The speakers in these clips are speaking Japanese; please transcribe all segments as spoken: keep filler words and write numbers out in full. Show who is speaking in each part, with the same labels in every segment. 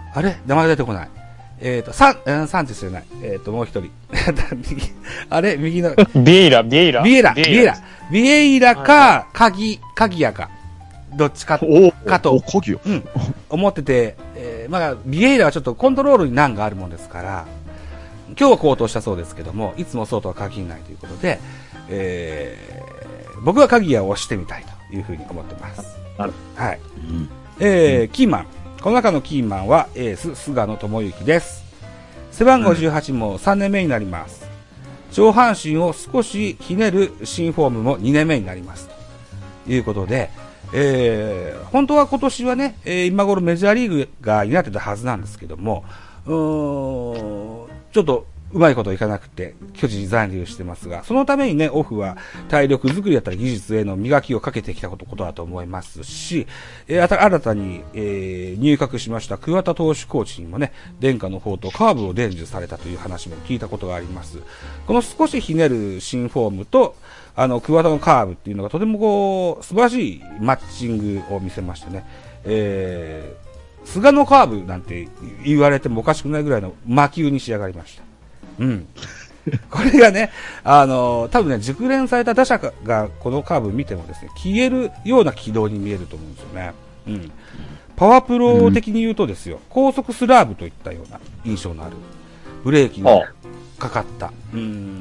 Speaker 1: あれ名前が出てこない。えっ、ー、と、サン、うん、サンチェスじゃない。えっ、ー、と、もう一人。あれ右の。
Speaker 2: ビエイラ、ビエイラ。
Speaker 1: ビエイラ、ビエイラ。ビエイラか、カギ、カギヤか。どっちか、かと、うん、思ってて、えー、まあ、ビエイラはちょっとコントロールに難があるもんですから、今日は高騰したそうですけども、いつもそうとは限らないということで、えー、僕はカギヤを押してみたいというふうに思ってます。
Speaker 3: なる
Speaker 1: はい。うん、えー、キーマン。この中のキーマンはエース、菅野智之です。背番号じゅうはちもさんねんめになります。上半身を少しひねる新フォームもにねんめになります。ということで、えー、本当は今年はね、えー、今頃メジャーリーグが担ってたはずなんですけども、うーん、ちょっとうまいこといかなくて、巨人に残留してますが、そのためにね、オフは体力作りだったり技術への磨きをかけてきたことことだと思いますし、えー、新たに、えー、入閣しました桑田投手コーチにもね、伝家の宝刀カーブを伝授されたという話も聞いたことがあります。この少しひねる新フォームと、あの、桑田のカーブっていうのがとてもこう、素晴らしいマッチングを見せましてね、えー、菅のカーブなんて言われてもおかしくないぐらいの魔球に仕上がりました。うん。これがね、あの、多分ね、熟練された打者がこのカーブ見てもですね、消えるような軌道に見えると思うんですよね。うん。パワープロ的に言うとですよ、うん、高速スラーブといったような印象のある、ブレーキのかかった、うん、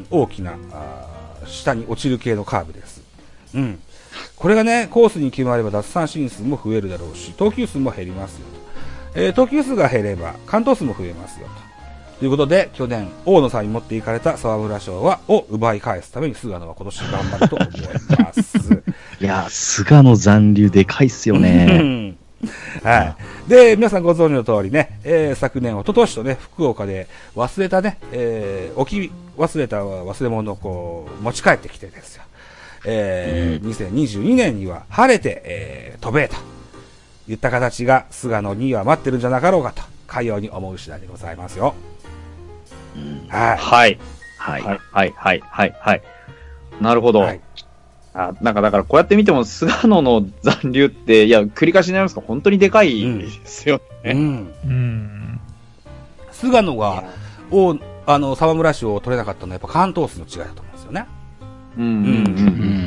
Speaker 1: 大きな、下に落ちる系のカーブです。うん。これがね、コースに決まれば奪三振数も増えるだろうし、投球数も減りますよと。えー、投球数が減れば、完投数も増えますよと。ということで、去年、大野さんに持っていかれた沢村賞は、を奪い返すために、菅野は今年頑張ると思います。
Speaker 4: いや、菅野残留でかいっすよね。
Speaker 1: はい。で、皆さんご存知の通りね、えー、昨年、一昨年とね、福岡で忘れたね、えー、置き忘れた忘れ物をこう、持ち帰ってきてですよ。えー、うん、にせんにじゅうにねんには晴れて、えー、飛べといった形が、菅野には待ってるんじゃなかろうかと、かように思う次第でございますよ。
Speaker 3: はい。はい。はい。はい。はい。はい。はい。はい。なるほど。はい、あ、なんかだからこうやって見ても、菅野の残留って、いや、繰り返しになりますが、本当にでかいですよね。うん。うんうん、
Speaker 1: 菅野が、を、あの、沢村賞を取れなかったのは、やっぱ関東数の違いだと思うんですよね。うん。うん。うん。うん。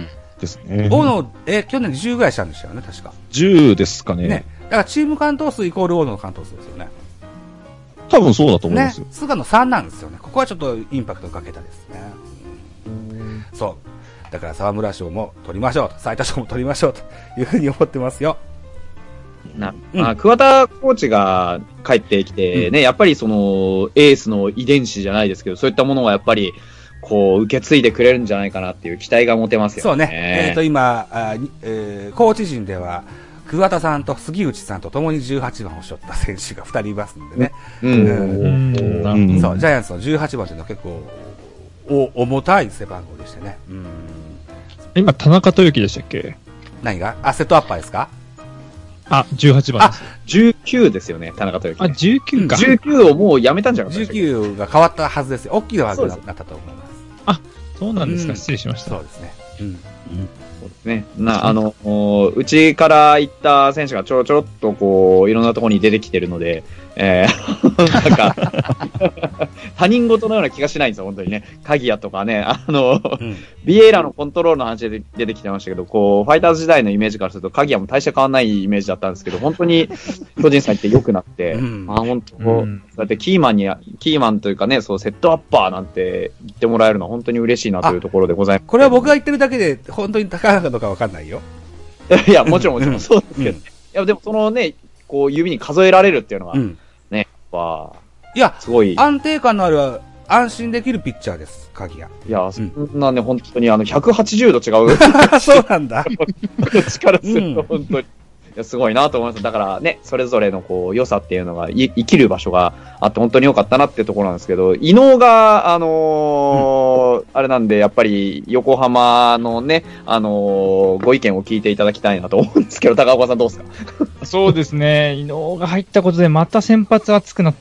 Speaker 4: ですね。
Speaker 1: 大野、え、去年じゅうぐらいしたんでしたよね、確か。
Speaker 4: じゅうですかね。ね。
Speaker 1: だからチーム関東数イコール大野の関東数ですよね。
Speaker 4: 多分そうだと思いますよ。
Speaker 1: ね、菅野さんなんですよね。ここはちょっとインパクトかけたですね。うそう。だから沢村賞も取りましょうと、斉田賞も取りましょうというふうに思ってますよ。
Speaker 3: な、うん、あ、桑田コーチが帰ってきてね、うん、やっぱりそのエースの遺伝子じゃないですけど、そういったものはやっぱりこう受け継いでくれるんじゃないかなっていう期待が持てますよね。
Speaker 1: そうね。えっ、ー、と今あ、えー、コーチ陣では。桑田さんと杉内さんと共にじゅうはちばんを背負った選手がふたりいますんでね。うんうんうん、そう、ジャイアンツのじゅうはちばんというのは結構お重たい背番号でしてね。うん、
Speaker 2: 今、田中豊樹でしたっけ？
Speaker 1: 何が？あ、セットアッパーですか？
Speaker 2: あ、じゅうはちばんです。
Speaker 3: あ、じゅうきゅうですよね、田中豊樹、ね。
Speaker 2: あ、じゅうきゅうか。
Speaker 3: じゅうきゅうをもうやめたんじゃなかった
Speaker 1: っけ？じゅうきゅうが変わったはずですよ。大きな枠になったと思います。
Speaker 2: あ、そうなんですか。うん、失礼しました。
Speaker 1: そうですね。うん。うん
Speaker 3: そうですね。な、あの、うちから行った選手がちょろちょろっとこう、いろんなところに出てきてるので、えー、なんか、他人事のような気がしないんですよ、本当にね。鍵谷とかね、あの、うん、ビエイラのコントロールの話で出てきてましたけど、こう、ファイターズ時代のイメージからすると、鍵谷も大して変わんないイメージだったんですけど、本当に、巨人さんって良くなって、うん、あ、本当、うん、だってキーマンに、キーマンというかね、そう、セットアッパーなんて言ってもらえるのは本当に嬉しいなというところでございます。
Speaker 1: これは僕が言ってるだけで、本当に高いのかわかんないよ。
Speaker 3: いや、もちろんもちろんそうですけど、ね、うん、いや、でもそのね、こう、指に数えられるっていうのは、うんね、わ
Speaker 1: いや、すごい。安定感のある、安心できるピッチャーです、鍵谷。
Speaker 3: いや、そんなね、うん、本当にあの、ひゃくはちじゅうど違う。
Speaker 1: そうなんだ。
Speaker 3: こっちからすると、本当に。いやすごいなと思います。だからね、それぞれのこう、良さっていうのが、い生きる場所があって、本当に良かったなっていうところなんですけど、伊能が、あのーうん、あれなんで、やっぱり、横浜のね、あのー、ご意見を聞いていただきたいなと思うんですけど、高岡さんどうですか？
Speaker 2: そうですね、伊能が入ったことで、また先発熱くなって、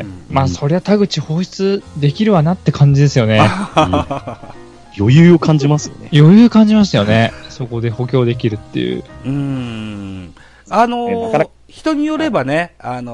Speaker 2: うん、まあ、そりゃ田口放出できるわなって感じですよね。うん、
Speaker 4: 余裕を感じますよね。
Speaker 2: 余裕感じましたよね。そこで補強できるっていう。
Speaker 1: うーん。あのー、人によればね、あのー、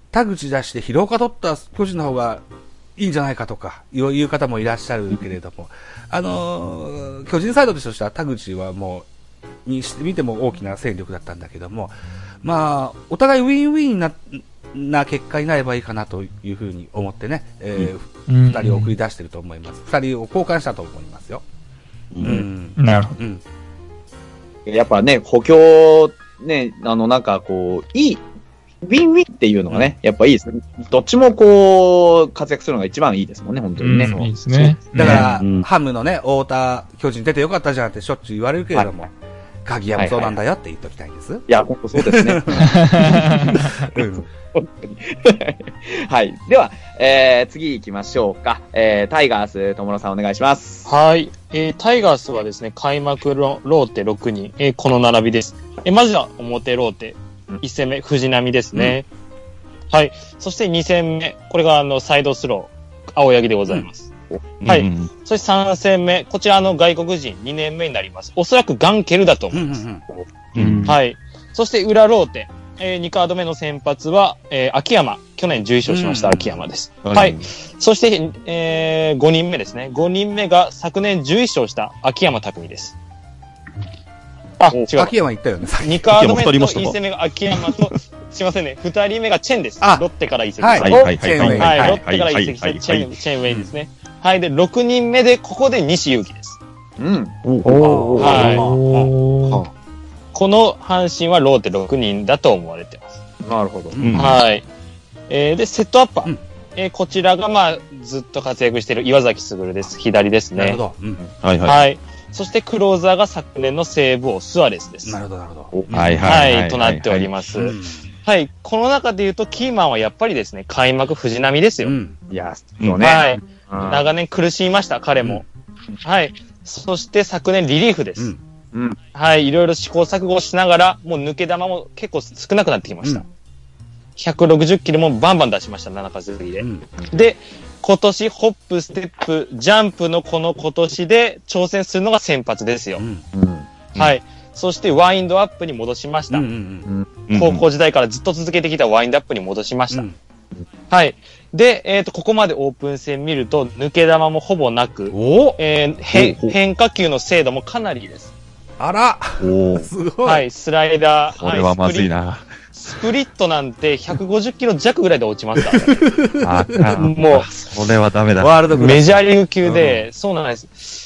Speaker 1: 田口出して広岡取った巨人の方がいいんじゃないかとかいう方もいらっしゃるけれども、あのー、巨人サイドとしては田口はもうにしてみても大きな戦力だったんだけども、まあお互いウィンウィンなな結果になればいいかなというふうに思ってね、えー、
Speaker 2: うん、
Speaker 1: 二人を送り出していると思います。二人を交換したと思いますよ。
Speaker 4: うん
Speaker 1: うん
Speaker 2: なるほど。
Speaker 1: うん、
Speaker 3: やっぱね、補強、ね、あの、なんかこう、いい、ウィンウィンっていうのがね、やっぱいいですね。どっちもこう、活躍するのが一番いいですもんね、本当にね。
Speaker 2: うん、いいですね。
Speaker 1: だから、
Speaker 4: うん、
Speaker 1: ハムのね、太田、巨人出てよかったじゃんってしょっちゅう言われるけれども、はい、鍵谷もそうなんだよって言っときたいんです。
Speaker 3: いや、本当そうですね。
Speaker 1: うん
Speaker 3: はい。では、えー、次行きましょうか。えー、タイガース、友野さんお願いします。
Speaker 5: はい。えー、タイガースはですね、開幕ロローテろくにん、えー、この並びです。えー、まずは表ローテ、いち戦目、藤浪ですね。うん、はい。そしてに戦目、これがあの、サイドスロー、青柳でございます。うん、はい。うん、そしてさん戦目、こちらの外国人にねんめになります。おそらくガンケルだと思います。うんうんうん、はい。そして裏ローテ、えー、にカード目の先発は、えー、秋山。去年じゅういっ勝しました、うん、秋山です。はい。そして、えー、ごにんめですね。ごにんめが昨年じゅういっ勝した秋山拓実です。あ、違う。
Speaker 1: 秋山言ったよね。
Speaker 5: にカード目といち戦目が秋山と、すいませんね。ふたりめがチェンです。ロッテから移籍した。
Speaker 1: はい、はい、はい、はい。
Speaker 5: はい、ロッテから移籍したチェン、チェンウェイですね。はい。で、ろくにんめで、ここで西勇輝です。
Speaker 3: うん。
Speaker 5: おはい。この阪神はローテろくにんだと思われてます。
Speaker 3: なるほど。
Speaker 5: はい。えー、で、セットアッパー。うん、えー、こちらが、まあ、ずっと活躍している岩崎優です。左ですね。
Speaker 1: なるほど。うん、
Speaker 5: はいはい。はい。そして、クローザーが昨年の西武王スアレスです。
Speaker 1: なるほど、なるほ
Speaker 5: ど。はいはい。はい、となっております。はい。はい、この中で言うと、キーマンはやっぱりですね、開幕藤浪ですよ。うん、
Speaker 3: いや、そうね。
Speaker 5: はい。長年苦しみました、彼も。うん、はい。そして昨年リリーフです。うんうん、はい。いろいろ試行錯誤しながら、もう抜け球も結構少なくなってきました。うん、ひゃくろくじゅっキロもバンバン出しました、ななかずりで、うん。で、今年、ホップ、ステップ、ジャンプのこの今年で挑戦するのが先発ですよ。うんうん、はい。そして、ワインドアップに戻しました、うんうんうん。高校時代からずっと続けてきたワインドアップに戻しました。うん、はい。で、えっと、ここまでオープン戦見ると、抜け球もほぼなく、えー、変化球の精度もかなりです。
Speaker 1: あら
Speaker 4: お
Speaker 1: すごい。
Speaker 5: はい、スライダー。
Speaker 4: これはまずいな。
Speaker 5: スプリットなんてひゃくごじゅっキロ弱ぐらいで落ちますからね。
Speaker 4: あもう、それはダメだ。
Speaker 5: ワールドメジャーリーグ級で、うん、そうなんです。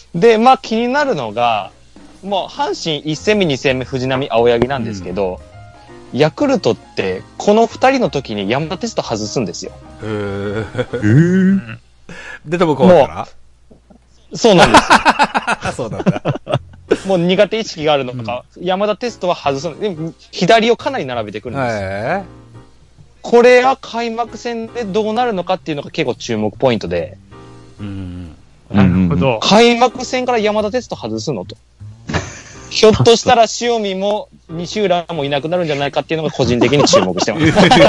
Speaker 5: で、まあ気になるのが、もう阪神いち戦目に戦目藤浪青柳なんですけど、うん、ヤクルトってこの二人の時に山田テスト外すんですよ。
Speaker 1: へー。で、でもこうだから
Speaker 5: そうなんです。
Speaker 1: そうなんだ。
Speaker 5: もう苦手意識があるのか、うん、山田テストは外すの。でも左をかなり並べてくるんですよ。へこれは開幕戦でどうなるのかっていうのが結構注目ポイントで。
Speaker 1: うん、
Speaker 2: なるほど。
Speaker 5: 開幕戦から山田テスト外すのと。ひょっとしたら塩見も西浦もいなくなるんじゃないかっていうのが個人的に注目してます。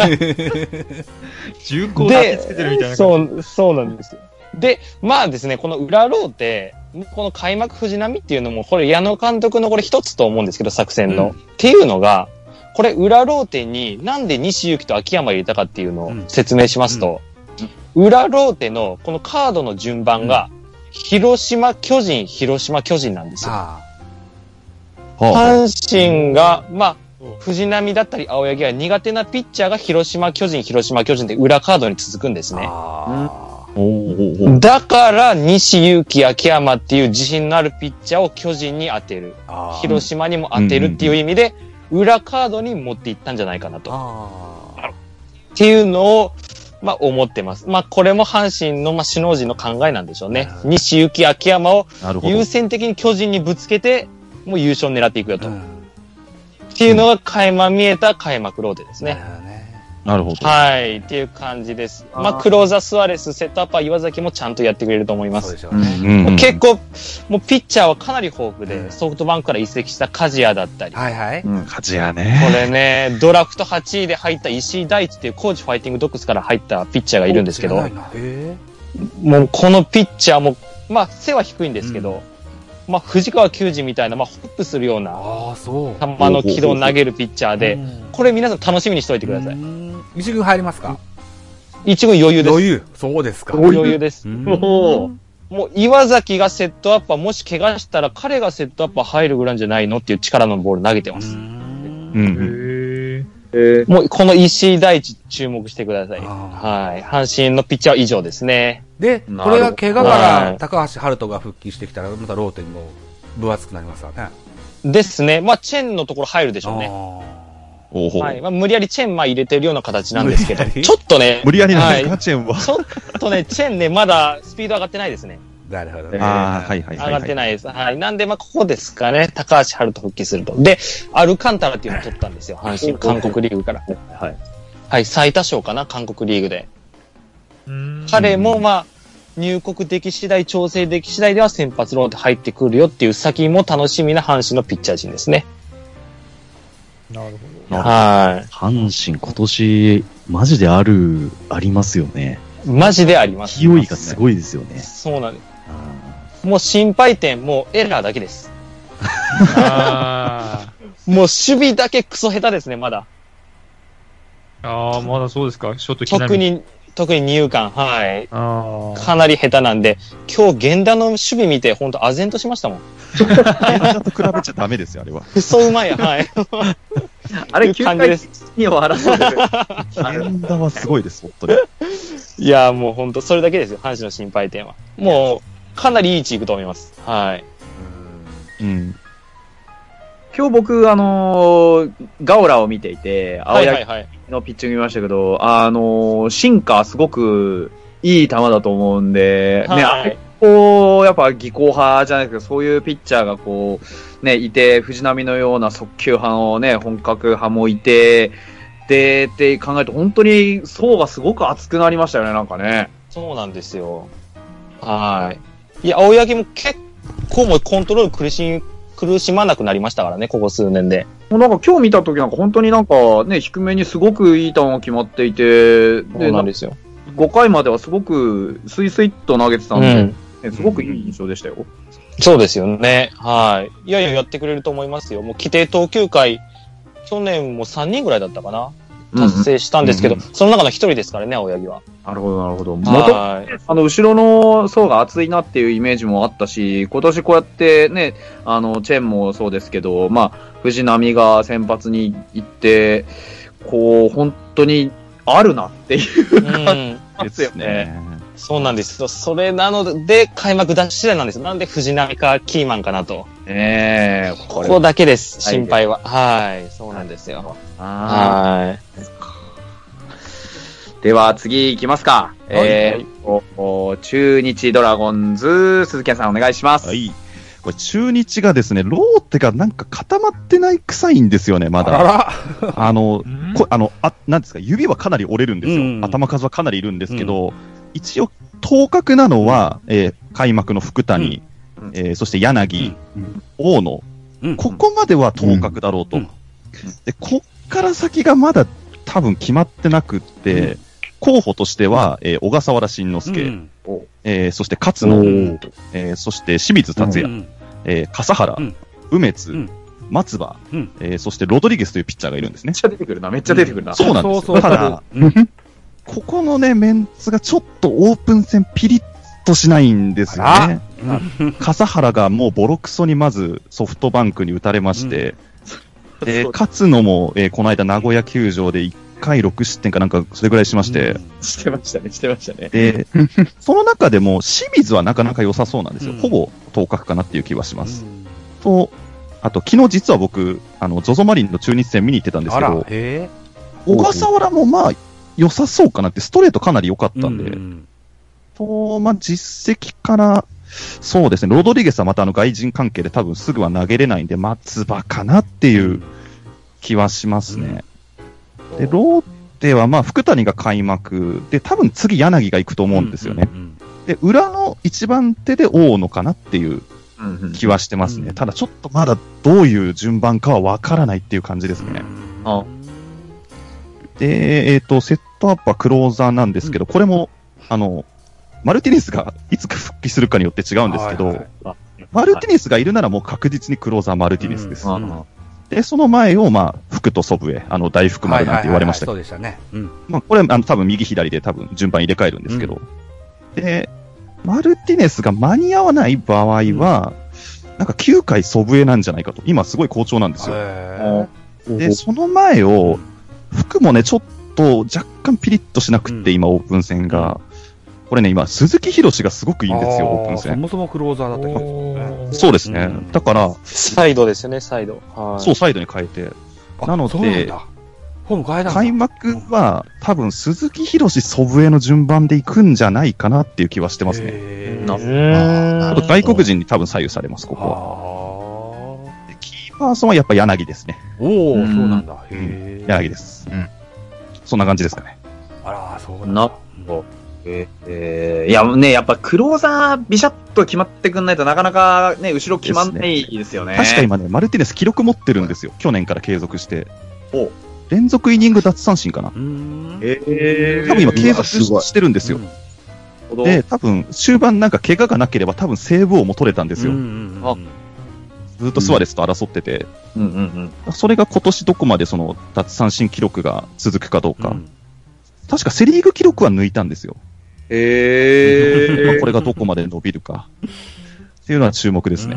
Speaker 2: 重厚なってつけてるみたいな。
Speaker 5: そう、そうなんですよ。で、まあですね、この裏ローテ、この開幕藤浪っていうのも、これ矢野監督のこれ一つと思うんですけど、作戦の。うん、っていうのが、これ裏ローテになんで西勇輝と秋山入れたかっていうのを説明しますと、うんうん、裏ローテのこのカードの順番が、広島、巨人、広島、巨人なんですよ。ああ阪神が、まあ、藤浪だったり青柳が苦手なピッチャーが広島、巨人、広島、巨人で裏カードに続くんですね。あだから、西勇輝、秋山っていう自信のあるピッチャーを巨人に当てる。広島にも当てるっていう意味で、裏カードに持っていったんじゃないかなと。っていうのを、まあ、思ってます。まあ、これも阪神の、まあ、首脳陣の考えなんでしょうね。西勇輝、秋山を優先的に巨人にぶつけて、もう優勝を狙っていくよと。っていうのが垣間見えた開幕ローテですね。
Speaker 4: なるほど。
Speaker 5: はい。っていう感じです。あまあ、クローザースアレス、セットアッパー岩崎もちゃんとやってくれると思います。そうでしょうね。うん、結構、もうピッチャーはかなり豊富で、うん、ソフトバンクから移籍した梶谷だったり。
Speaker 1: はいはい。
Speaker 4: うん、梶谷ね。
Speaker 5: これね、ドラフトはちいで入った石井大地っていう高知ファイティングドッグスから入ったピッチャーがいるんですけど、もうこのピッチャーも、まあ、背は低いんですけど、うん、まあ、藤川球児みたいな、まあ、ホップするような、球の軌道を投げるピッチャーで、これ皆さん楽しみにしておいてください。
Speaker 1: 一軍入りますか？
Speaker 5: 一軍余裕です。
Speaker 1: 余裕。そうですか。
Speaker 5: 余裕です。
Speaker 1: うん
Speaker 3: おー
Speaker 5: もう岩崎がセットアッパー、もし怪我したら彼がセットアッパー入るぐらいじゃないのっていう力のボール投げてます。
Speaker 4: うん。
Speaker 2: へ
Speaker 3: えー、
Speaker 5: もうこの石井大地注目してください。
Speaker 1: あ
Speaker 5: はい。阪神のピッチャーは以上ですね。
Speaker 1: で、
Speaker 3: なるほど
Speaker 1: これが怪我か
Speaker 5: はい
Speaker 1: ら高橋遥人が復帰してきたら、またローテにも分厚くなりますわね。
Speaker 5: ですね。まあ、チェンのところ入るでしょうね。
Speaker 4: おほ
Speaker 5: はい。まあ、無理やりチェンまあ入れてるような形なんですけど、
Speaker 1: 無理やり
Speaker 5: ちょっとね、
Speaker 4: 無理やりなんですか、
Speaker 5: はい
Speaker 4: チェーンは。
Speaker 5: ちょっとね、チェンね、まだスピード上がってないですね。
Speaker 1: なるほどね。
Speaker 4: ああ、はいはいはい。
Speaker 5: 上がってないです。はい。なんで、まあ、ここですかね。高橋遥人復帰すると。で、アルカンタラっていうのを取ったんですよ。阪神、韓国リーグから。
Speaker 3: はい。
Speaker 5: はい。最多勝かな、韓国リーグで。
Speaker 2: ー
Speaker 5: 彼も、まあ、入国でき次第、調整でき次第では先発ローテ入ってくるよっていう先も楽しみな阪神のピッチャー陣ですね。
Speaker 2: なるほど。
Speaker 5: は
Speaker 4: 阪神今年、マジである、ありますよね。
Speaker 5: い。マジであります。
Speaker 4: 勢いがすごいですよね。
Speaker 5: そうなんです。
Speaker 4: あ
Speaker 5: もう心配点、もうエラーだけです。
Speaker 2: あ
Speaker 5: もう守備だけクソ下手ですね、まだ。
Speaker 2: ーあー、まだそうですか。ショート
Speaker 5: 特。に、特に二遊間、はい。
Speaker 2: ああ。
Speaker 5: かなり下手なんで、今日源田の守備見て、ほんと唖然としましたもん。
Speaker 4: あ。と比べちゃダメですよ、あれは。
Speaker 5: クソうまいや、はい。
Speaker 3: あれ、
Speaker 5: いう
Speaker 3: きゅうかい
Speaker 5: 感じです。
Speaker 3: に終わらそうです。
Speaker 4: 源田はすごいです、本当に。
Speaker 5: いや、もうほんと、それだけですよ、阪神の心配点は。もう、かなりいい位置いくと思います。はい。
Speaker 4: うん。
Speaker 3: 今日僕、あのーガオラを見ていて、青
Speaker 5: はいはい
Speaker 3: 柳
Speaker 5: はい。
Speaker 3: のピッチング見ましたけど、あのーシンカーすごくいい球だと思うんで、ね、あ
Speaker 5: はい
Speaker 3: れこう、やっぱ技巧派じゃないですけど、そういうピッチャーがこう、ね、いて、藤浪のような速球派のね、本格派もいて、で、って考えると、本当に層がすごく厚くなりましたよね、なんかね。
Speaker 5: そうなんですよ。はい。いや、青柳も結構もうコントロール苦し、苦しまなくなりましたからね、ここ数年で。
Speaker 3: もうなんか今日見た時なんか本当になんかね、低めにすごくいい球が決まっていて、
Speaker 5: そうなんですよ。
Speaker 3: ごかいまではすごくスイスイっと投げてたんで、
Speaker 5: うん。
Speaker 3: ねすごくいい印象でしたよ。
Speaker 5: そうですよね。はい。いやいや、やってくれると思いますよ。もう規定投球回、去年もさんにんぐらいだったかな。達成したんですけど、
Speaker 4: うん
Speaker 5: その中の一人ですからね、青柳は。
Speaker 3: なるほど、なるほど。元
Speaker 5: はい。
Speaker 3: あの、後ろの層が厚いなっていうイメージもあったし、今年こうやってね、あの、チェンもそうですけど、まあ、藤浪が先発に行って、こう、本当にあるなっていう
Speaker 5: うん。
Speaker 3: 感じですよね。
Speaker 4: ね。
Speaker 5: そうなんですよ。それなので、開幕出し次第なんですよ。なんで藤浪かキーマンかなと。
Speaker 3: ねえ、
Speaker 5: ここだけです、
Speaker 3: はい
Speaker 5: 心配は。はい。そうなんですよ。
Speaker 3: あ
Speaker 5: はい。
Speaker 3: ーでは次行きますか。えーおお中日ドラゴンズ、鈴木さんお願いします。
Speaker 4: はい。これ中日がですね、ローテがなんか固まってない臭いんですよね、ま
Speaker 1: あ
Speaker 4: だ。
Speaker 1: ら
Speaker 4: あの、
Speaker 2: ん
Speaker 4: こあの、あ、なんですか、指はかなり折れるんですよ。
Speaker 1: うん
Speaker 4: 頭数はかなりいるんですけど、一応、当確なのは、えー開幕の福谷、
Speaker 3: うん
Speaker 4: えーそして柳、大野、
Speaker 1: うん
Speaker 4: ここまでは当確だろうと。
Speaker 1: うん
Speaker 4: で、こっから先がまだ多分決まってなくって、
Speaker 1: うん
Speaker 4: 候補としては、えー小笠原慎之介、
Speaker 1: うん
Speaker 4: えーそして勝野、
Speaker 1: うん
Speaker 4: えーそして清水達也、
Speaker 1: うん
Speaker 4: えー笠原、
Speaker 1: うん
Speaker 4: 梅津、
Speaker 1: うん
Speaker 4: 松葉、
Speaker 1: うん
Speaker 4: えーそしてロドリゲスというピッチャーがいるんですね
Speaker 3: めっ。ちゃ出てくるな、めっちゃ出てくるな。
Speaker 4: そうなんですよ。
Speaker 1: そうそう
Speaker 4: ただ、
Speaker 1: うん
Speaker 4: ここのね、メンツがちょっとオープン戦ピリッとしないんですよね。笠原がもうボロクソにまずソフトバンクに打たれまして、で、
Speaker 3: そう
Speaker 4: 勝野も、えーこの間名古屋球場でいっかいろく失点かなんかそれぐらいしまして、
Speaker 3: してましたね、してましたね。
Speaker 4: で、その中でも清水はなかなか良さそうなんですよ。
Speaker 1: うん
Speaker 4: ほぼ当確かなっていう気はします。と、あと昨日実は僕、あの、ゾゾマリンの中日戦見に行ってたんです
Speaker 1: あら、
Speaker 4: けど、
Speaker 1: へ
Speaker 4: 小笠原もまあ良さそうかなって、ストレートかなり良かったんで、
Speaker 1: うん
Speaker 4: と、まあ、実績から、そうですね、ロドリゲスはまたあの外人関係で多分すぐは投げれないんで、松葉かなっていう気はしますね。で、ローテはまあ、福谷が開幕で、多分次柳が行くと思うんですよね。
Speaker 1: うん
Speaker 4: で、裏の一番手で大野かなっていう
Speaker 3: うんうん
Speaker 4: 気はしてますね。
Speaker 1: うん
Speaker 4: ただちょっとまだどういう順番かはわからないっていう感じですね。
Speaker 3: あ
Speaker 4: で、えっ、と、セットアップはクローザーなんですけど、これも、あの、マルティネスがいつか復帰するかによって違うんですけど、
Speaker 1: はいはい
Speaker 4: マルティネスがいるならもう確実にクローザーマルティネスです。
Speaker 3: あ
Speaker 4: で、その前を、まあ、福と祖父江、あの、大福丸なんて言われましたけど、
Speaker 1: そうでしたね。うん。
Speaker 4: まあ、これ、あの、多分右左で多分順番入れ替えるんですけど、うん、で、マルティネスが間に合わない場合は、うん、なんかきゅうかい祖父江なんじゃないかと。今すごい好調なんですよ。で、その前を、福もね、ちょっと若干ピリッとしなくって、うん、今オープン戦が。これね、今、鈴木博がすごくいいんですよ、オープン戦。
Speaker 1: そもそもクローザーだったけど、
Speaker 4: ね。そうですね。うん、だから、
Speaker 5: サイドですよね、サイド。
Speaker 4: はい、そう、サイドに変えて。なので、開幕は多分鈴木博祖父江の順番で行くんじゃないかなっていう気はしてますね。あと外国人に多分左右されます、ここは。でキーパーソンはやっぱ柳ですね。
Speaker 1: おお、そうなんだ。
Speaker 4: へー、柳です。うん。そんな感じですかね。
Speaker 1: あら、そうなんだ。
Speaker 3: えーえー、いやね、やっぱクローザービシャッと決まってくんないとなかなかね、後ろ決まんないですよね。
Speaker 4: 確か今ね、マルティネス記録持ってるんですよ。去年から継続して。
Speaker 3: お
Speaker 4: 連続イニング奪三振かな。
Speaker 3: えー、
Speaker 4: 多分今継続してるんですよ。うん、で、多分終盤なんか怪我がなければ多分セーブ王も取れたんですよ。うんうんうん、ずっとスワレスと争ってて、
Speaker 3: うんうんうん、
Speaker 4: それが今年どこまでその奪三振記録が続くかどうか。うん、確かセリーグ記録は抜いたんですよ。
Speaker 3: へー。
Speaker 4: まあこれがどこまで伸びるか。っていうのは注目ですね。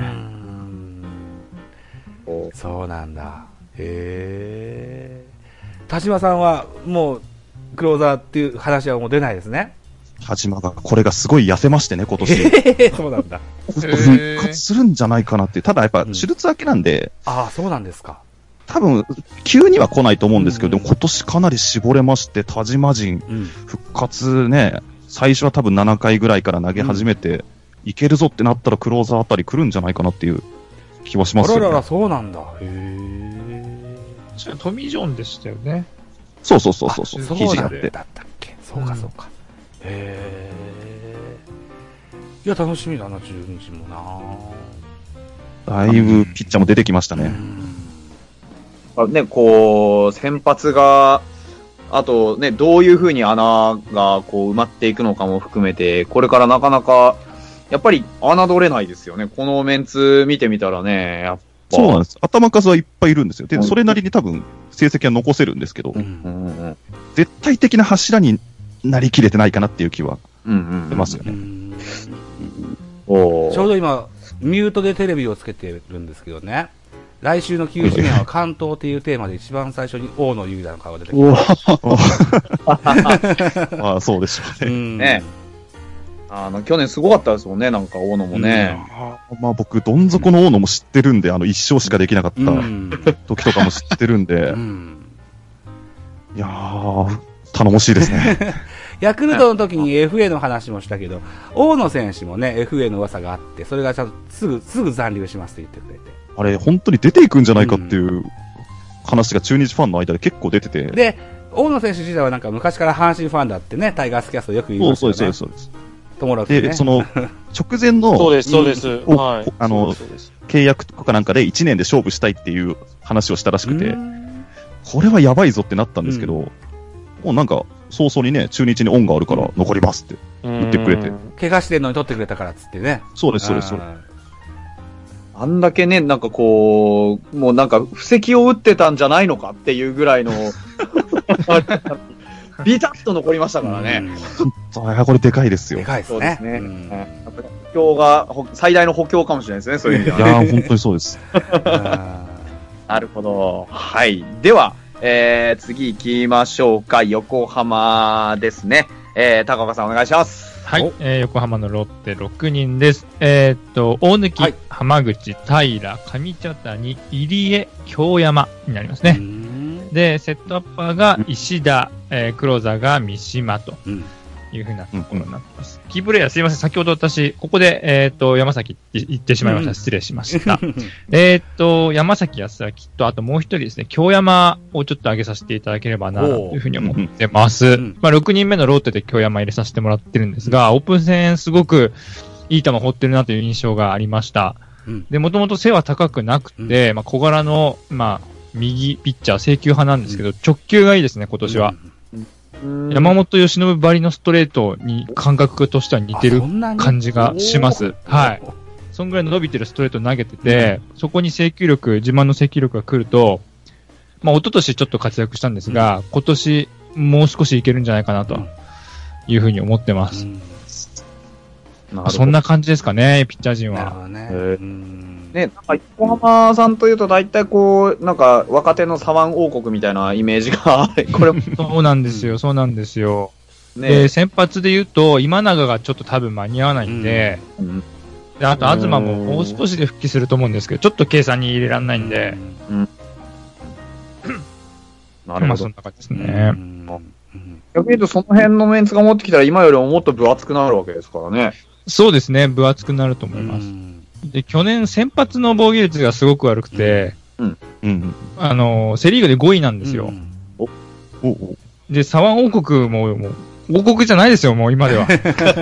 Speaker 1: うん、そうなんだ。へー。田島さんはもうクローザーっていう話はもう出ないですね。
Speaker 4: 田島がこれがすごい痩せましてね、今年。
Speaker 1: えー、そうなんだ。
Speaker 4: 復活するんじゃないかなっていう。ただやっぱ手術明けなんで。
Speaker 1: うん、ああ、そうなんですか。
Speaker 4: 多分、急には来ないと思うんですけど、うん、でも今年かなり絞れまして、田島陣、うん、復活ね、最初は多分ななかいぐらいから投げ始めて、うん、いけるぞってなったらクローザーあたり来るんじゃないかなっていう気はしますよね。
Speaker 1: あららら、そうなんだ。へー。
Speaker 2: トミー・ジョンでしたよね。
Speaker 4: そうそうそうそう。
Speaker 1: そう
Speaker 4: 肘
Speaker 1: だったっけ。そうかそうか。うん、へー。いや、楽しみだな、じゅうにちも
Speaker 4: な。だいぶピッチャーも出てきましたね。
Speaker 3: うんね、こう、先発が、あとね、どういう風に穴がこう埋まっていくのかも含めて、これからなかなか、やっぱり侮れないですよね。このメンツ見てみたらね、やっぱ。
Speaker 4: そうなんです。頭数はいっぱいいるんですよ。で、それなりに多分、成績は残せるんですけど、うんうんうん、絶対的な柱になりきれてないかなっていう気は出ますよね。うんうん
Speaker 1: うん、ちょうど今、ミュートでテレビをつけてるんですけどね。来週のきゅうじゅうねんは関東っていうテーマで一番最初に大野雄大の顔が出てくる。
Speaker 4: ああ、そうでしょうね。
Speaker 3: うんね。あの、去年すごかったですもんね、なんか大野もね。
Speaker 4: うん、まあ僕、どん底の大野も知ってるんで、あの、一勝しかできなかった時とかも知ってるんで。うん、いやー、頼もしいですね。
Speaker 1: ヤクルトの時に エフエー の話もしたけど、大野選手もね、エフエー の噂があって、それがちゃんとすぐ、すぐ残留しますと言ってくれて。
Speaker 4: あれ、本当に出ていくんじゃないかっていう話が中日ファンの間で結構出てて。
Speaker 1: で、大野選手自体はなんか昔から阪神ファンだってね、タイガースキャストよく言いますよね。
Speaker 4: そうです、そうです、そうです。
Speaker 1: 友達ね。
Speaker 4: で、その、直前の、
Speaker 5: そうです、そうです。
Speaker 4: はい。あの、契約とかなんかでいちねんで勝負したいっていう話をしたらしくて、これはやばいぞってなったんですけど、うん、もうなんか、早々にね、中日に恩があるから残りますって言ってくれて。
Speaker 1: 怪我してんのに取ってくれたからっつってね。
Speaker 4: そうです、そうです、そうです。
Speaker 3: あんだけね、なんかこう、もうなんか布石を打ってたんじゃないのかっていうぐらいの、ビタッと残りましたからね。
Speaker 4: うん、これでかいですよ。
Speaker 1: でかいですね。
Speaker 3: そうですね。うん、やっぱり補強が、最大の補強かもしれないですね、そういう意味で
Speaker 4: は。いやー、本当にそうです。
Speaker 3: なるほど。はい。では、えー、次行きましょうか。横浜ですね。えー、高岡さんお願いします。
Speaker 2: はい、えー、横浜のロッテろくにんです。えー、っと、大貫、はい、浜口、平、上茶谷、入江、京山になりますね。で、セットアッパーが石田、えー、クローザーが三島というふうなところになってます。キープレイヤーすいません。先ほど私、ここで、えー、っと、山崎行ってしまいました。失礼しました。えっと、山崎康明と、あともう一人ですね、京山をちょっと上げさせていただければな、というふうに思ってます。まあ、ろくにんめのローテで京山入れさせてもらってるんですが、オープン戦すごくいい球放ってるなという印象がありました。で、もともと背は高くなくて、まあ、小柄の、まあ、右ピッチャー、制球派なんですけど、直球がいいですね、今年は。山本由伸ばりのストレートに感覚としては似てる感じがします。はい。 そんぐらいの伸びてるストレート投げてて、うん、そこに制球力、自慢の制球力が来ると、まあ、一昨年ちょっと活躍したんですが、うん、今年もう少しいけるんじゃないかなというふうに思ってます。うんまあ、そんな感じですかね、ピッチャー陣は。なるほどね。
Speaker 3: うんね、なんか横浜さんというと大体こう、なんか若手の左腕王国みたいなイメージが、これ
Speaker 2: そうなんですよ、そうなんですよ。ね、で、先発で言うと、今永がちょっと多分間に合わないんで、うん、であと東ももう少しで復帰すると思うんですけど、ちょっと計算に入れられないんで、うん、なるほど。まあそんな感じですね。うん
Speaker 3: 逆に言うとその辺のメンツが持ってきたら今よりももっと分厚くなるわけですからね。
Speaker 2: そうですね、分厚くなると思います。で、去年先発の防御率がすごく悪くて、うんうん、あの、セリーグでごいなんですよ。うん、おおで、左腕王国も、もう、王国じゃないですよ、もう今では。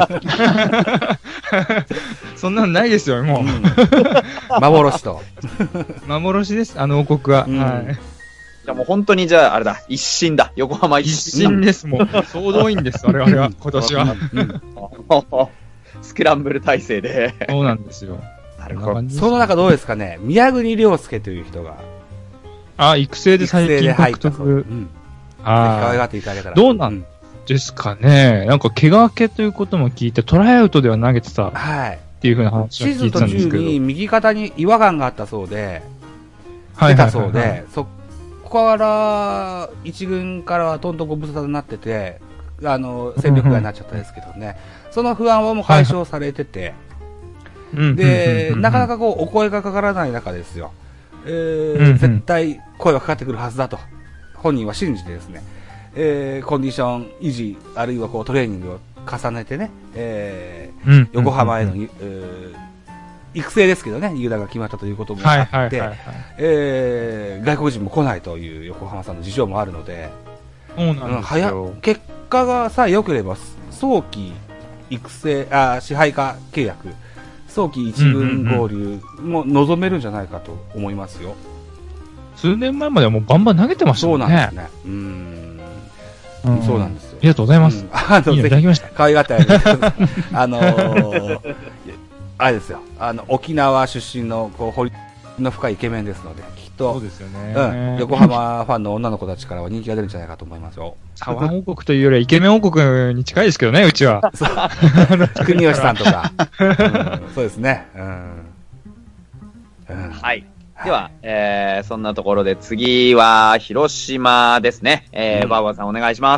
Speaker 2: そんなのないですよ、もう。うん、
Speaker 1: 幻と。
Speaker 2: 幻です、あの王国は。うん、はい。
Speaker 3: じゃあもう本当にじゃああれだ、一新だ、横浜一新。
Speaker 2: 一新です、もう。総動員です、我々は、今年は。
Speaker 3: スクランブル体制で。
Speaker 2: そうなんですよ。
Speaker 1: なるほど。その中どうですかね、宮国亮介という人が。
Speaker 2: あ、育成で最近獲得。うん。
Speaker 1: ああ。可愛がっていただけたら。
Speaker 2: どうなんですかね。なんか怪我明けということも聞いて、トライアウトでは投げてた。はい。っていうふうな話を聞いてたんですけど。シーズン途中に
Speaker 1: 右肩に違和感があったそうで、出たそうで、そこから一軍からはとんとご無沙汰になってて、あの、戦力外になっちゃったんですけどね。その不安はもう解消されてて、で、なかなかこう、お声がかからない中ですよ。えーうんうん、絶対声はかかってくるはずだと、本人は信じてですね、えー、コンディション維持、あるいはこうトレーニングを重ねてね、えーうん、横浜への、えー、育成ですけどね、入団が決まったということもあって、外国人も来ないという横浜さんの事情もあるので、
Speaker 2: そうなんですよ。
Speaker 1: 結果がさえ良ければ、早期育成、あ、支配下契約、早期一軍合流も望めるんじゃないかと思いますよ。
Speaker 2: 数年前まではもうバンバン投げてましたもんね。
Speaker 1: そうなんですね。うーん。うん、そうなんですよ。
Speaker 2: ありがとうございます。うん、
Speaker 1: あの、いただきました。可愛がったよね。あのー、あれですよ。あの、沖縄出身の、こう、彫りの深いイケメンですので、きっと、
Speaker 2: そうですよね。
Speaker 1: うん。横浜ファンの女の子たちからは人気が出るんじゃないかと思いますよ。
Speaker 2: 左腕王国というよりはイケメン王国に近いですけどね、うちは。
Speaker 1: 国吉さんとか、うん。そうですね。うん。
Speaker 3: うん、はい。では、えー、そんなところで次は広島ですね。えー、うん、バーバーさんお願いします。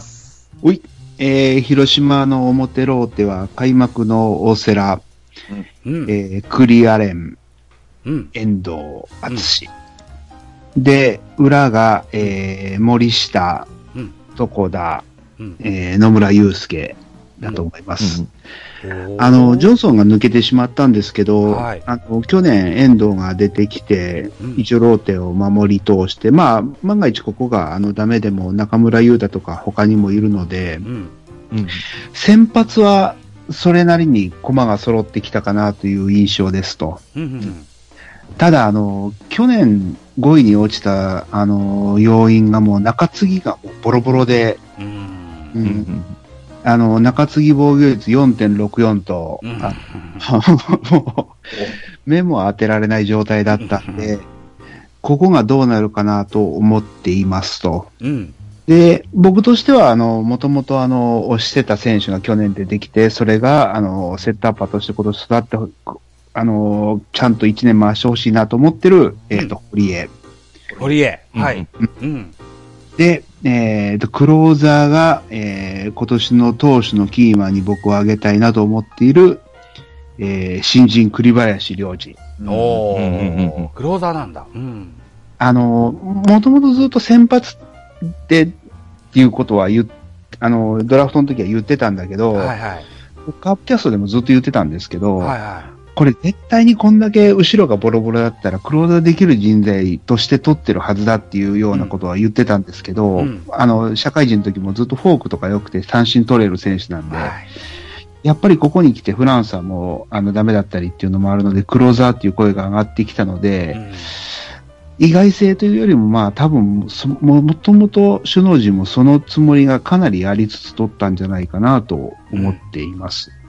Speaker 6: おい。えー、広島の表ローテは開幕の大瀬良、うん、えー、栗アレン、うん、遠藤敦、うん、で、裏が、えー、森下、うん、床田、うん、えー、野村祐介だと思います。うんうんあの、ジョンソンが抜けてしまったんですけど、はい、あの、去年遠藤が出てきて、うん、一応ローテを守り通して、まあ、万が一ここがあのダメでも中村優太とか他にもいるので、うんうん、先発はそれなりに駒が揃ってきたかなという印象ですと。うんうんうん、ただ、あの、去年ごいに落ちた、あの、要因がもう中継ぎがもうボロボロで、うんうんうんあの、中継ぎ防御率 よんてんろくよん と、うん、あもう、目も当てられない状態だったんで、ここがどうなるかなと思っていますと。うん、で、僕としては、あの、もともとあの、推してた選手が去年出てきて、それが、あの、セットアッパーとして今年育って、あの、ちゃんといちねん回してほしいなと思ってる、えっ、ー、と、堀江。
Speaker 1: 堀江。はい。
Speaker 6: うん。で、えっ、ー、と、クローザーが、えー、今年の投手のキーマンに僕を挙げたいなと思っている、えー、新人栗林良二。
Speaker 1: おー、うんうんうん、クローザーなんだ。うん。
Speaker 6: あの、もともとずっと先発でっていうことは言っ、あの、ドラフトの時は言ってたんだけど、はいはい。カープキャストでもずっと言ってたんですけど、はいはい。これ絶対にこんだけ後ろがボロボロだったらクローザーできる人材として取ってるはずだっていうようなことは言ってたんですけど、うん、あの、社会人の時もずっとフォークとか良くて三振取れる選手なんで、はい、やっぱりここに来てフランスはもうあのダメだったりっていうのもあるので、クローザーっていう声が上がってきたので、うん、意外性というよりもまあ多分も、もともと首脳陣もそのつもりがかなりありつつ取ったんじゃないかなと思っています。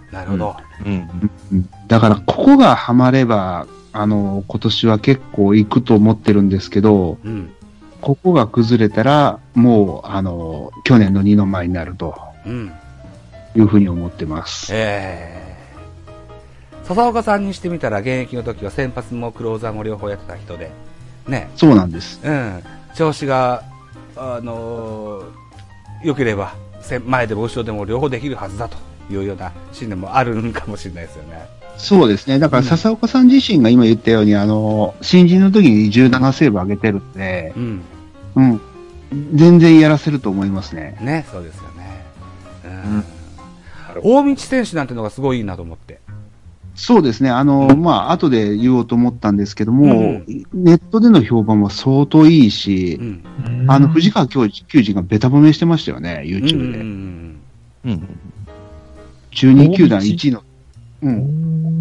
Speaker 1: なるほど。
Speaker 4: うん。
Speaker 6: うん、だから、ここがハマれば、あの、今年は結構行くと思ってるんですけど、うん、ここが崩れたら、もう、あの、去年の二の舞になると、うん、いうふうに思ってます。
Speaker 1: えー、笹岡さんにしてみたら、現役の時は先発もクローザーも両方やってた人で、ね。
Speaker 6: そうなんです。
Speaker 1: うん。調子が、あのー、良ければ、前でも後ろでも両方できるはずだというような信念もあるんかもしれないですよね。
Speaker 6: そうですね。だから笹岡さん自身が今言ったように、あの、新人の時にじゅうななセーブ上げてるんで、うん。うん。全然やらせると思いますね。
Speaker 1: ね、そうですよね。うん。大道選手なんてのがすごいいいなと思って。
Speaker 6: そうですね。あの、まあ、後で言おうと思ったんですけども、うん、ネットでの評判は相当いいし、うん、あの、藤川球児がベタ褒めしてましたよね、YouTube で。うん。うん、じゅうに球団いちいの、うん。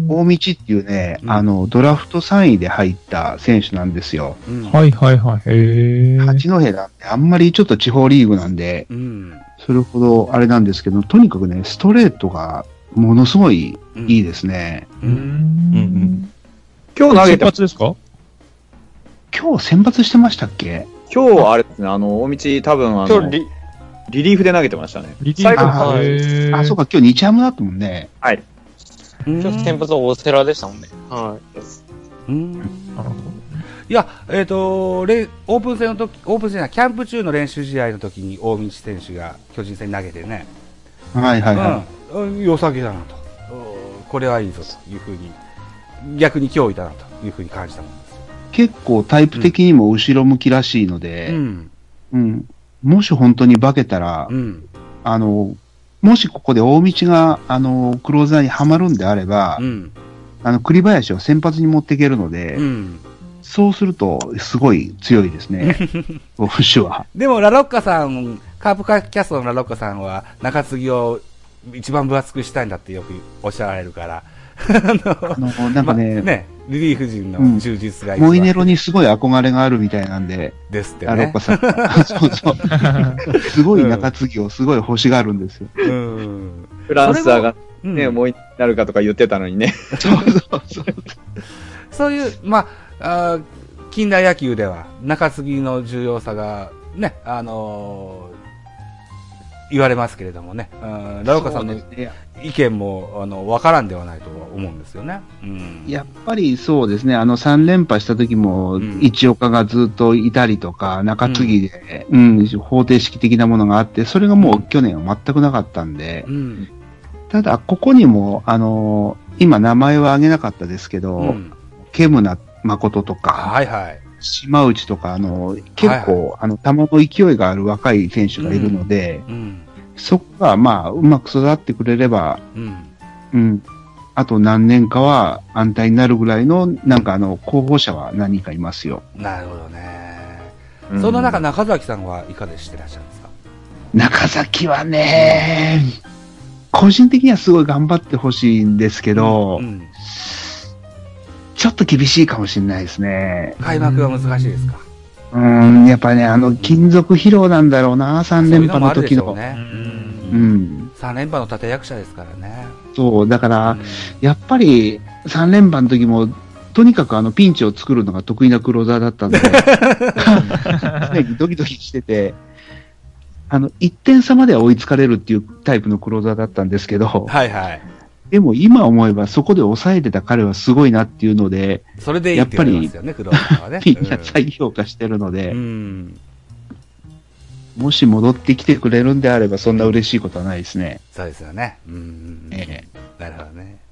Speaker 6: 大道っていうね、うん、あの、ドラフトさんいで入った選手なんですよ。
Speaker 2: うん、はいはいはい。へー。
Speaker 6: 八戸なんで、あんまりちょっと地方リーグなんで、うん、それほどあれなんですけど、とにかくね、ストレートがものすごいいいですね。うん。うんうん、
Speaker 2: 今日投げて先発ですか？
Speaker 6: 今日先発してましたっけ？
Speaker 3: 今日はあれですね、あの、大道多分あの、今日リ、リリーフで投げてましたね。
Speaker 2: リリーフ
Speaker 6: あ、あ、そうか、今日日ハムだったもんね。
Speaker 3: はい。
Speaker 5: 今日先発は大瀬良でしたもんね。はい。
Speaker 1: うん。なるほど。いや、えっ、ー、と、レオープン戦の時、オープン戦はキャンプ中の練習試合の時に大道選手が巨人戦に投げてね。
Speaker 6: はいはいはい。
Speaker 1: うん、良さげだなと。これはいいぞというふうに、逆に脅威だなというふうに感じたもんですよ。
Speaker 6: 結構タイプ的にも後ろ向きらしいので、うん。うん、もし本当に化けたら、うん、あの、もしここで大道が、あの、クローザーにはまるんであれば、うん、あの、栗林を先発に持っていけるので、うん、そうすると、すごい強いですね。大道は。
Speaker 1: でも、ラロッカさん、カープキャストのラロッカさんは、中継ぎを一番分厚くしたいんだってよくおっしゃられるから、
Speaker 6: あの、なんかね、
Speaker 1: ま、ね、リリーフ陣の充実が、
Speaker 6: うん、モイネロにすごい憧れがあるみたいなんで、
Speaker 1: ですってね。
Speaker 6: ラロッカさん。そうそう。すごい中継ぎをすごい欲しがるんですよ。うん。
Speaker 3: フランスアがね、うん、もうなるかとか言ってたのにね。
Speaker 6: そうそうそう。
Speaker 1: そういう、まあ、あ近代野球では中継ぎの重要さがね、あのー、言われますけれどもね、うん、ラロッカさんの意見も、あの、わからんではないとは思うんですよね。うん、
Speaker 6: やっぱりそうですね、あのさん連覇した時も、うん、一岡がずっといたりとか、中継ぎで、うん、うん、方程式的なものがあって、それがもう去年は全くなかったんで、うん、ただ、ここにも、あの、今名前は挙げなかったですけど、うん、ケムナ誠とか、
Speaker 1: はいはい。
Speaker 6: 島内とか、あの、結構、はいはい、あの、球の勢いがある若い選手がいるので、うんうん、そこが、まあ、うまく育ってくれれば、うん、うん、あと何年かは安泰になるぐらいの、なんかあの、候補者は何人かいますよ。
Speaker 1: なるほどね。うん、その中、中崎さんはいかがしてらっしゃるんですか？
Speaker 6: 中崎はね、個人的にはすごい頑張ってほしいんですけど、うんうん、ちょっと厳しいかもしれないですね。
Speaker 1: 開幕は難しいですか？
Speaker 6: うん、やっぱりね、あの、金属疲労なんだろうな、さん連覇の時の。そういうのもあるでしょうね。うん。
Speaker 1: さん連覇の立役者ですからね。
Speaker 6: そう、だから、うん、やっぱりさん連覇の時も、とにかくあの、ピンチを作るのが得意なクローザーだったんで、常にドキドキしてて、あの、いってん差までは追いつかれるっていうタイプのクローザーだったんですけど、
Speaker 1: はいはい。
Speaker 6: でも今思えばそこで抑えてた彼はすごいなっていうので、
Speaker 1: それでいいって言われますよね、工藤さんはね。
Speaker 6: みんな再評価してるので、うん、もし戻ってきてくれるんであればそんな嬉しいことはないですね。
Speaker 1: そうですよね。うん、ええ、